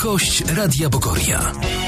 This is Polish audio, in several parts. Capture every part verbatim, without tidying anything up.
Gość Radia Bogoria.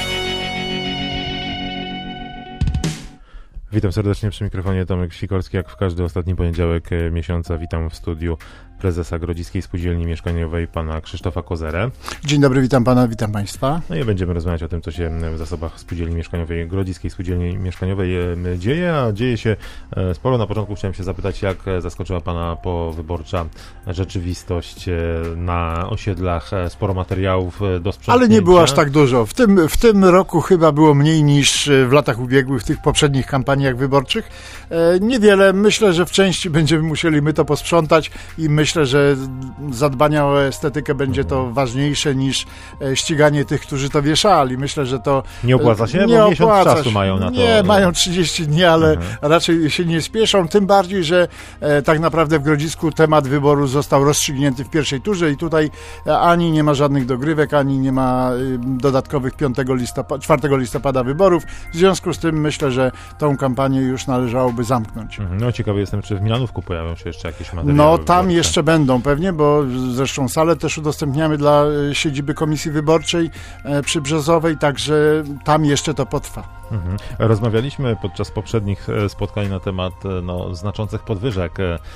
Witam serdecznie przy mikrofonie, Tomek Sikorski, jak w każdy ostatni poniedziałek miesiąca. Witam w studiu prezesa Grodziskiej Spółdzielni Mieszkaniowej, pana Krzysztofa Kozerę. Dzień dobry, witam pana, witam państwa. No i będziemy rozmawiać o tym, co się w zasobach Spółdzielni Mieszkaniowej, Grodziskiej Spółdzielni Mieszkaniowej dzieje, a dzieje się sporo. Na początku chciałem się zapytać, jak zaskoczyła pana powyborcza rzeczywistość na osiedlach, sporo materiałów do sprzątnięcia. Ale nie było aż tak dużo. W tym, w tym roku chyba było mniej niż w latach ubiegłych, w tych poprzednich kampaniach wyborczych. Niewiele. Myślę, że w części będziemy musieli my to posprzątać i myślę, Myślę, że zadbania o estetykę będzie to ważniejsze niż ściganie tych, którzy to wieszali. Myślę, że to... Nie opłaca się? Nie bo miesiąc opłaca czasu się. mają na to. Nie, mają trzydzieści dni, ale mhm. raczej się nie spieszą. Tym bardziej, że e, tak naprawdę w Grodzisku temat wyboru został rozstrzygnięty w pierwszej turze i tutaj ani nie ma żadnych dogrywek, ani nie ma y, dodatkowych piątego listopada, czwartego listopada wyborów. W związku z tym myślę, że tą kampanię już należałoby zamknąć. Mhm. No ciekawy jestem, czy w Milanówku pojawią się jeszcze jakieś materiały. No tam wyborcze. jeszcze będą pewnie, bo zresztą salę też udostępniamy dla siedziby Komisji Wyborczej przy Brzozowej, także tam jeszcze to potrwa. Mhm. Rozmawialiśmy podczas poprzednich spotkań na temat no, znaczących podwyżek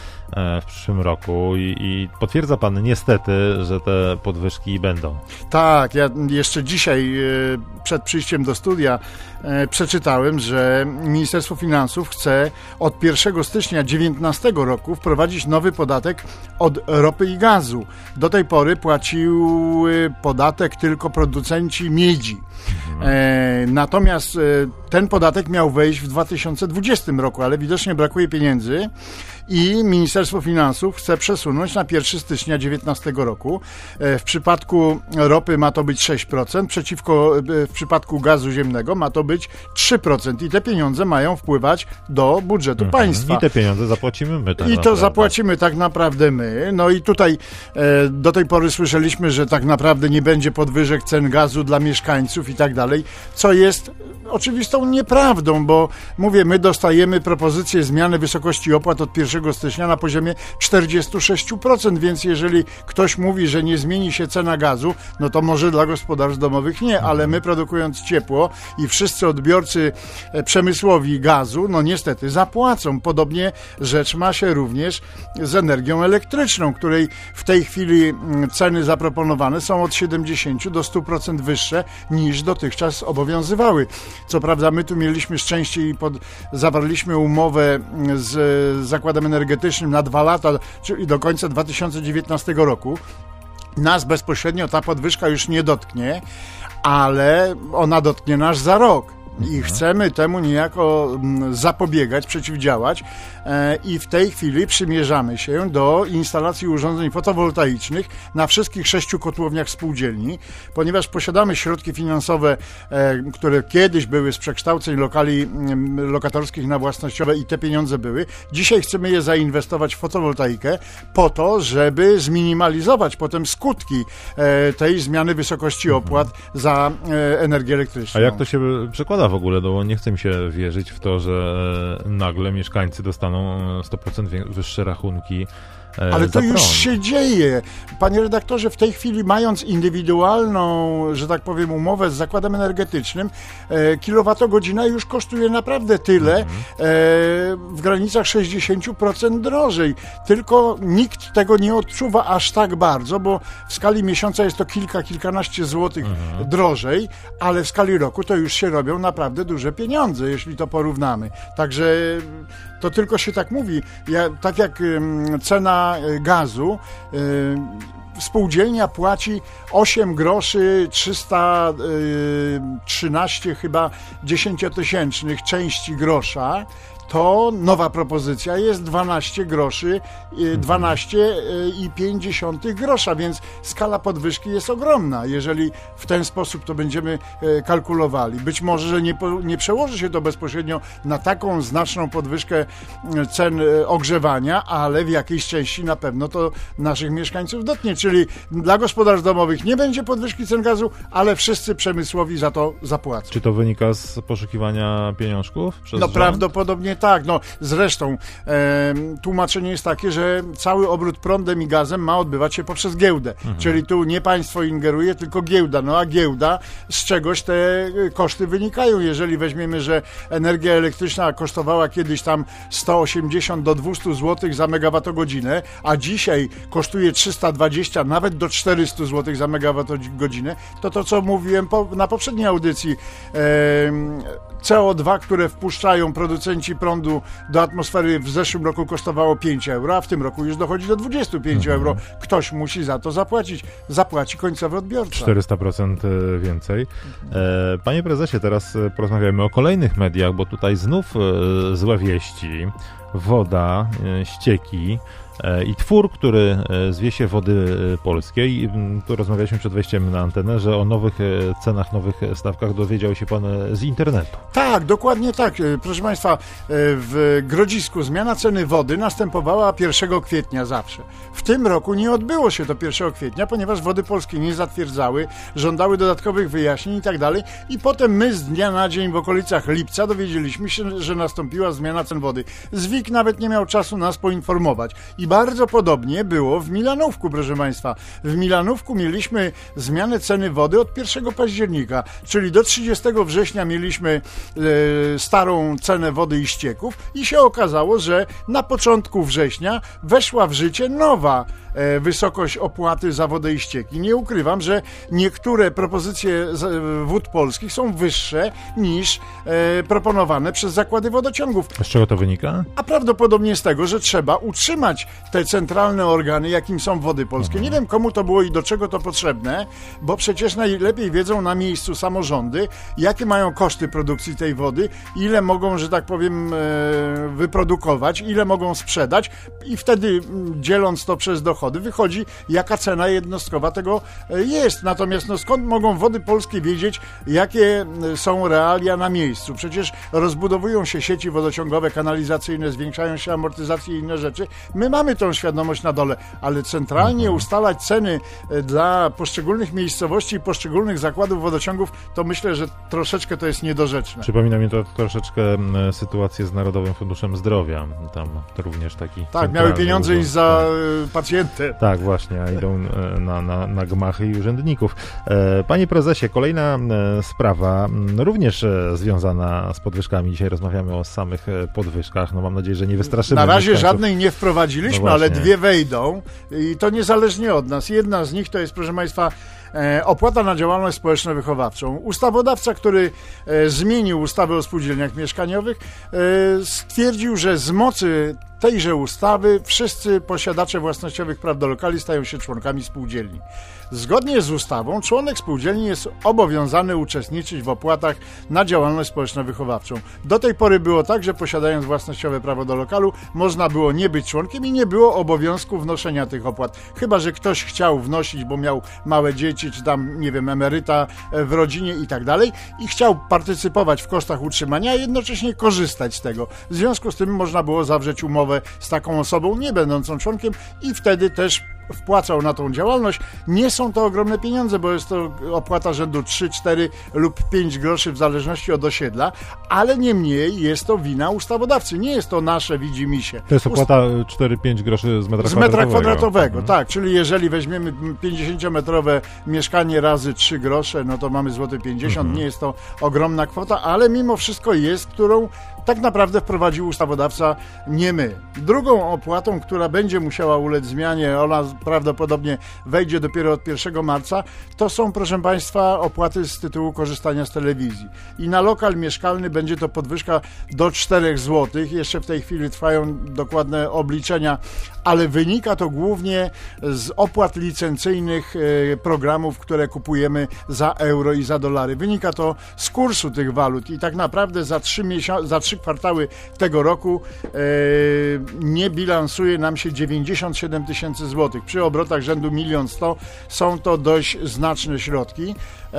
w przyszłym roku i, i potwierdza pan niestety, że te podwyżki będą. Tak, ja jeszcze dzisiaj przed przyjściem do studia przeczytałem, że Ministerstwo Finansów chce od pierwszego stycznia dwa tysiące dziewiętnastego roku wprowadzić nowy podatek od ropy i gazu. Do tej pory płaciły podatek tylko producenci miedzi. Mhm. E, natomiast e, ten podatek miał wejść w dwa tysiące dwudziestym roku, ale widocznie brakuje pieniędzy i Ministerstwo Finansów chce przesunąć na pierwszego stycznia dwa tysiące dziewiętnastego roku. E, w przypadku ropy ma to być sześć procent, przeciwko, e, w przypadku gazu ziemnego ma to być trzy procent i te pieniądze mają wpływać do budżetu mhm. państwa. I te pieniądze zapłacimy my. Tak I naprawdę. to zapłacimy tak naprawdę my. No i tutaj e, do tej pory słyszeliśmy, że tak naprawdę nie będzie podwyżek cen gazu dla mieszkańców i tak dalej, co jest oczywistą nieprawdą, bo mówię, my dostajemy propozycję zmiany wysokości opłat od pierwszego stycznia na poziomie czterdzieści sześć procent, więc jeżeli ktoś mówi, że nie zmieni się cena gazu, no to może dla gospodarstw domowych nie, ale my produkując ciepło i wszyscy odbiorcy przemysłowi gazu, no niestety zapłacą. Podobnie rzecz ma się również z energią elektryczną, której w tej chwili ceny zaproponowane są od siedemdziesięciu do stu procent wyższe niż dotychczas obowiązywały. Co prawda my tu mieliśmy szczęście i pod, zawarliśmy umowę z Zakładem Energetycznym na dwa lata, czyli do końca dwa tysiące dziewiętnastego roku. Nas bezpośrednio ta podwyżka już nie dotknie, ale ona dotknie nas za rok. I chcemy temu niejako zapobiegać, przeciwdziałać e, i w tej chwili przymierzamy się do instalacji urządzeń fotowoltaicznych na wszystkich sześciu kotłowniach spółdzielni, ponieważ posiadamy środki finansowe, e, które kiedyś były z przekształceń lokali m, lokatorskich na własnościowe i te pieniądze były. Dzisiaj chcemy je zainwestować w fotowoltaikę po to, żeby zminimalizować potem skutki e, tej zmiany wysokości opłat za e, energię elektryczną. A jak to się przekłada w ogóle, bo nie chce mi się wierzyć w to, że nagle mieszkańcy dostaną sto procent wyższe rachunki. Ale to już się dzieje. Panie redaktorze, w tej chwili mając indywidualną, że tak powiem, umowę z zakładem energetycznym, e, kilowatogodzina już kosztuje naprawdę tyle, mhm. e, w granicach sześćdziesiąt procent drożej. Tylko nikt tego nie odczuwa aż tak bardzo, bo w skali miesiąca jest to kilka, kilkanaście złotych mhm. drożej, ale w skali roku to już się robią naprawdę duże pieniądze, jeśli to porównamy. Także to tylko się tak mówi. Ja, tak jak um, cena gazu, um, spółdzielnia płaci osiem groszy trzysta trzynaście chyba dziesięciotysięcznych części grosza, to nowa propozycja jest dwanaście groszy, dwanaście i pięć dziesiątych grosza, więc skala podwyżki jest ogromna, jeżeli w ten sposób to będziemy kalkulowali. Być może, że nie, nie przełoży się to bezpośrednio na taką znaczną podwyżkę cen ogrzewania, ale w jakiejś części na pewno to naszych mieszkańców dotknie, czyli dla gospodarstw domowych nie będzie podwyżki cen gazu, ale wszyscy przemysłowi za to zapłacą. Czy to wynika z poszukiwania pieniążków? Przez no rząd? Prawdopodobnie tak, no zresztą e, tłumaczenie jest takie, że cały obrót prądem i gazem ma odbywać się poprzez giełdę, mhm. czyli tu nie państwo ingeruje, tylko giełda, no a giełda z czegoś te koszty wynikają. Jeżeli weźmiemy, że energia elektryczna kosztowała kiedyś tam sto osiemdziesiąt do dwieście złotych za megawattogodzinę, a dzisiaj kosztuje trzysta dwadzieścia, nawet do czterysta złotych za megawattogodzinę, to to, co mówiłem po, na poprzedniej audycji, e, C O dwa, które wpuszczają producenci prądu do atmosfery, w zeszłym roku kosztowało pięć euro, a w tym roku już dochodzi do dwadzieścia pięć mhm. euro. Ktoś musi za to zapłacić. Zapłaci końcowy odbiorca. czterysta procent więcej. Panie prezesie, teraz porozmawiamy o kolejnych mediach, bo tutaj znów złe wieści. Woda, ścieki i twór, który zwie się Wody Polskiej. Tu rozmawialiśmy przed wejściem na antenę, że o nowych cenach, nowych stawkach dowiedział się pan z internetu. Tak, dokładnie tak. Proszę państwa, w Grodzisku zmiana ceny wody następowała pierwszego kwietnia zawsze. W tym roku nie odbyło się to pierwszego kwietnia, ponieważ Wody Polskie nie zatwierdzały, żądały dodatkowych wyjaśnień i tak dalej. I potem my z dnia na dzień w okolicach lipca dowiedzieliśmy się, że nastąpiła zmiana cen wody. Zwik nawet nie miał czasu nas poinformować. I bardzo podobnie było w Milanówku, proszę państwa. W Milanówku mieliśmy zmianę ceny wody od pierwszego października, czyli do trzydziestego września mieliśmy e, starą cenę wody i ścieków i się okazało, że na początku września weszła w życie nowa e, wysokość opłaty za wodę i ścieki. Nie ukrywam, że niektóre propozycje z, Wód Polskich są wyższe niż e, proponowane przez zakłady wodociągów. Z czego to wynika? A prawdopodobnie z tego, że trzeba utrzymać te centralne organy, jakim są Wody Polskie. Nie wiem, komu to było i do czego to potrzebne, bo przecież najlepiej wiedzą na miejscu samorządy, jakie mają koszty produkcji tej wody, ile mogą, że tak powiem, wyprodukować, ile mogą sprzedać i wtedy, dzieląc to przez dochody, wychodzi, jaka cena jednostkowa tego jest. Natomiast no, skąd mogą Wody Polskie wiedzieć, jakie są realia na miejscu? Przecież rozbudowują się sieci wodociągowe, kanalizacyjne, zwiększają się amortyzacje i inne rzeczy. My mamy tą świadomość na dole, ale centralnie mhm. ustalać ceny dla poszczególnych miejscowości i poszczególnych zakładów wodociągów, to myślę, że troszeczkę to jest niedorzeczne. Przypomina mi to troszeczkę sytuację z Narodowym Funduszem Zdrowia. Tam to również taki... Tak, miały pieniądze iść za tak. pacjentę. Tak, właśnie, a idą na, na, na gmachy i urzędników. Panie prezesie, kolejna sprawa, również związana z podwyżkami. Dzisiaj rozmawiamy o samych podwyżkach. No mam nadzieję, że nie wystraszymy. Na razie żadnej nie wprowadziliśmy, no ale dwie wejdą i to niezależnie od nas. Jedna z nich to jest, proszę państwa, e, opłata na działalność społeczno-wychowawczą. Ustawodawca, który e, zmienił ustawę o spółdzielniach mieszkaniowych, e, stwierdził, że z mocy tejże ustawy wszyscy posiadacze własnościowych praw do lokali stają się członkami spółdzielni. Zgodnie z ustawą członek spółdzielni jest obowiązany uczestniczyć w opłatach na działalność społeczno-wychowawczą. Do tej pory było tak, że posiadając własnościowe prawo do lokalu można było nie być członkiem i nie było obowiązku wnoszenia tych opłat. Chyba że ktoś chciał wnosić, bo miał małe dzieci, czy tam, nie wiem, emeryta w rodzinie i tak dalej i chciał partycypować w kosztach utrzymania, a jednocześnie korzystać z tego. W związku z tym można było zawrzeć umowę z taką osobą nie będącą członkiem i wtedy też wpłacał na tą działalność. Nie są to ogromne pieniądze, bo jest to opłata rzędu trzy, cztery lub pięć groszy w zależności od osiedla, ale niemniej jest to wina ustawodawcy. Nie jest to nasze widzimisię. To jest opłata cztery pięć groszy z metra z kwadratowego. metra kwadratowego, mhm. tak. Czyli jeżeli weźmiemy pięćdziesięciometrowe mieszkanie razy trzy grosze, no to mamy złoty pięćdziesiąt. Mhm. Nie jest to ogromna kwota, ale mimo wszystko jest, którą tak naprawdę wprowadził ustawodawca, nie my. Drugą opłatą, która będzie musiała ulec zmianie, ona prawdopodobnie wejdzie dopiero od pierwszego marca, to są, proszę państwa, opłaty z tytułu korzystania z telewizji. I na lokal mieszkalny będzie to podwyżka do czterech złotych. Jeszcze w tej chwili trwają dokładne obliczenia, ale wynika to głównie z opłat licencyjnych programów, które kupujemy za euro i za dolary. Wynika to z kursu tych walut i tak naprawdę za trzy miesiące, za trzy kwartały tego roku e, nie bilansuje nam się dziewięćdziesiąt siedem tysięcy złotych. miesięcznych przy obrotach rzędu milion sto są to dość znaczne środki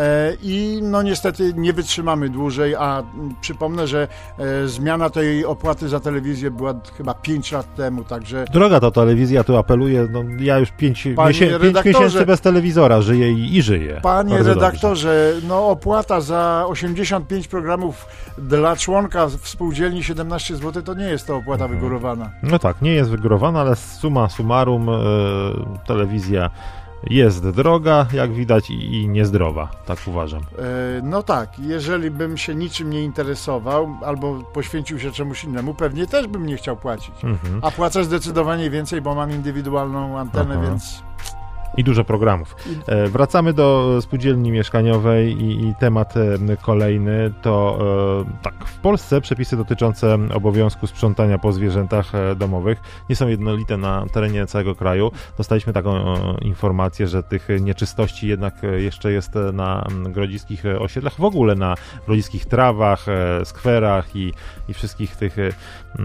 i no niestety nie wytrzymamy dłużej, a przypomnę, że zmiana tej opłaty za telewizję była chyba pięć lat temu, także... Droga ta telewizja, tu apeluję, no ja już pięć miesięcy bez telewizora żyję i, i żyję. Panie Bardzo redaktorze, dobrze. no opłata za osiemdziesiąt pięć programów dla członka w spółdzielni siedemnaście złotych to nie jest to opłata mhm. wygórowana. No tak, nie jest wygórowana, ale summa summarum e, telewizja jest droga, jak widać, i, i niezdrowa, tak uważam. E, no tak, jeżeli bym się niczym nie interesował albo poświęcił się czemuś innemu, pewnie też bym nie chciał płacić. Mhm. A płacę zdecydowanie więcej, bo mam indywidualną antenę, Aha. więc... I dużo programów. E, wracamy do spółdzielni mieszkaniowej i, i temat e, kolejny to e, tak, w Polsce przepisy dotyczące obowiązku sprzątania po zwierzętach e, domowych nie są jednolite na terenie całego kraju. Dostaliśmy taką e, informację, że tych nieczystości jednak jeszcze jest na grodziskich osiedlach, w ogóle na grodziskich trawach, e, skwerach i, i wszystkich tych e,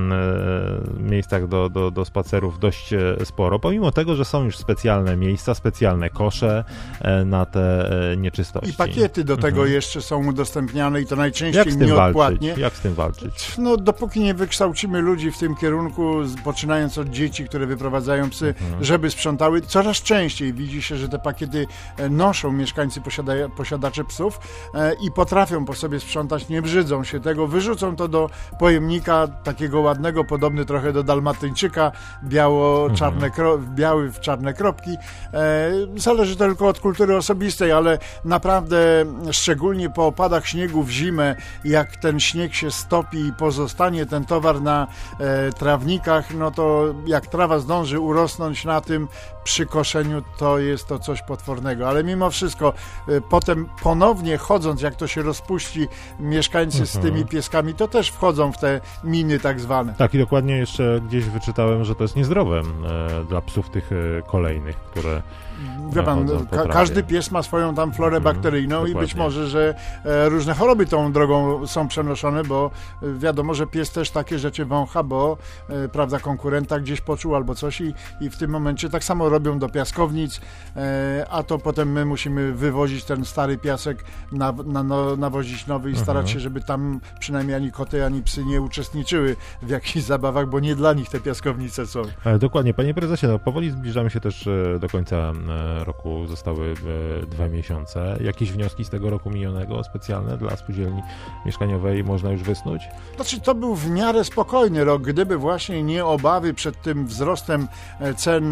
miejscach do, do, do spacerów dość sporo, pomimo tego, że są już specjalne miejsca, specjalne kosze na te nieczystości. I pakiety do tego mhm. jeszcze są udostępniane i to najczęściej nieodpłatnie. Walczyć? Jak z tym walczyć? No dopóki nie wykształcimy ludzi w tym kierunku, poczynając od dzieci, które wyprowadzają psy, mhm. żeby sprzątały, coraz częściej widzi się, że te pakiety noszą mieszkańcy posiada, posiadacze psów e, i potrafią po sobie sprzątać, nie brzydzą się tego, wyrzucą to do pojemnika takiego ładnego, podobny trochę do dalmatyńczyka, biało-czarne, mhm. kro, biały w czarne kropki. E, Zależy to tylko od kultury osobistej, ale naprawdę szczególnie po opadach śniegu w zimę, jak ten śnieg się stopi i pozostanie ten towar na e, trawnikach, no to jak trawa zdąży urosnąć na tym przy koszeniu, to jest to coś potwornego. Ale mimo wszystko e, potem ponownie chodząc, jak to się rozpuści, mieszkańcy mhm. z tymi pieskami, to też wchodzą w te miny tak zwane. Tak, i dokładnie jeszcze gdzieś wyczytałem, że to jest niezdrowe e, dla psów tych e, kolejnych, które Wie pan, ka- każdy pies ma swoją tam florę mm, bakteryjną dokładnie. I być może, że e, różne choroby tą drogą są przenoszone, bo e, wiadomo, że pies też takie rzeczy wącha, bo e, prawda, konkurenta gdzieś poczuł albo coś i, i w tym momencie tak samo robią do piaskownic, e, a to potem my musimy wywozić ten stary piasek, na, na, no, nawozić nowy i mhm. starać się, żeby tam przynajmniej ani koty, ani psy nie uczestniczyły w jakichś zabawach, bo nie dla nich te piaskownice są. E, dokładnie, panie prezesie, no, powoli zbliżamy się też e, do końca roku, zostały dwa miesiące. Jakieś wnioski z tego roku minionego specjalne dla spółdzielni mieszkaniowej można już wysnuć? Znaczy, to był w miarę spokojny rok, gdyby właśnie nie obawy przed tym wzrostem cen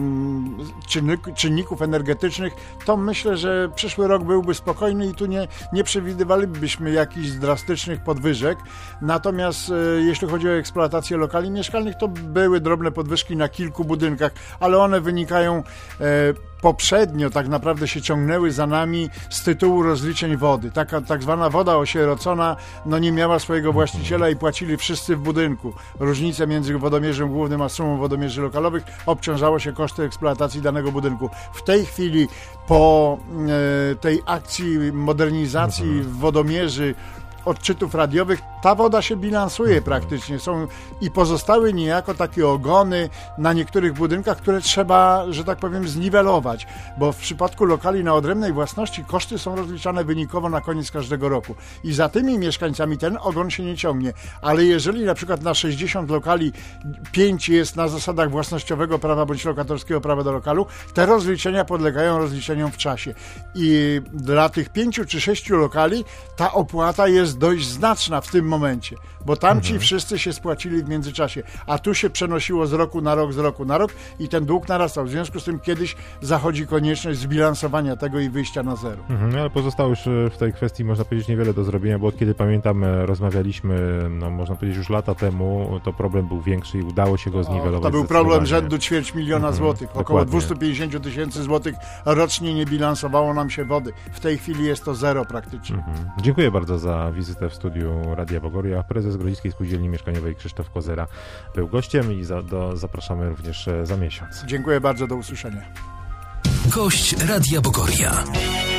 czynnik, czynników energetycznych, to myślę, że przyszły rok byłby spokojny i tu nie, nie przewidywalibyśmy jakichś drastycznych podwyżek. Natomiast jeśli chodzi o eksploatację lokali mieszkalnych, to były drobne podwyżki na kilku budynkach, ale one wynikają poprzednio tak naprawdę się ciągnęły za nami z tytułu rozliczeń wody. Taka tak zwana woda osierocona no nie miała swojego właściciela i płacili wszyscy w budynku. Różnice między wodomierzem głównym a sumą wodomierzy lokalowych obciążało się koszty eksploatacji danego budynku. W tej chwili po e, tej akcji modernizacji mhm. wodomierzy, odczytów radiowych, ta woda się bilansuje praktycznie. Są i pozostały niejako takie ogony na niektórych budynkach, które trzeba, że tak powiem, zniwelować, bo w przypadku lokali na odrębnej własności koszty są rozliczane wynikowo na koniec każdego roku i za tymi mieszkańcami ten ogon się nie ciągnie, ale jeżeli na przykład na sześćdziesiąt lokali pięć jest na zasadach własnościowego prawa bądź lokatorskiego prawa do lokalu, te rozliczenia podlegają rozliczeniom w czasie i dla tych pięciu czy sześciu lokali ta opłata jest dość znaczna w tym momencie, bo tamci mhm. wszyscy się spłacili w międzyczasie, a tu się przenosiło z roku na rok, z roku na rok i ten dług narastał. W związku z tym kiedyś zachodzi konieczność zbilansowania tego i wyjścia na zero. Mhm, ale pozostało już w tej kwestii, można powiedzieć, niewiele do zrobienia, bo od kiedy pamiętam, rozmawialiśmy, no można powiedzieć już lata temu, to problem był większy i udało się go zniwelować. To był problem rzędu ćwierć miliona mhm, złotych. Około dokładnie. dwieście pięćdziesiąt tysięcy złotych rocznie nie bilansowało nam się wody. W tej chwili jest to zero praktycznie. Mhm. Dziękuję bardzo za wizytę w studiu Radia Bogoria. Prezes Grodziskiej Spółdzielni Mieszkaniowej Krzysztof Kozera był gościem i za, do, zapraszamy również za miesiąc. Dziękuję bardzo, do usłyszenia. Gość Radia Bogoria.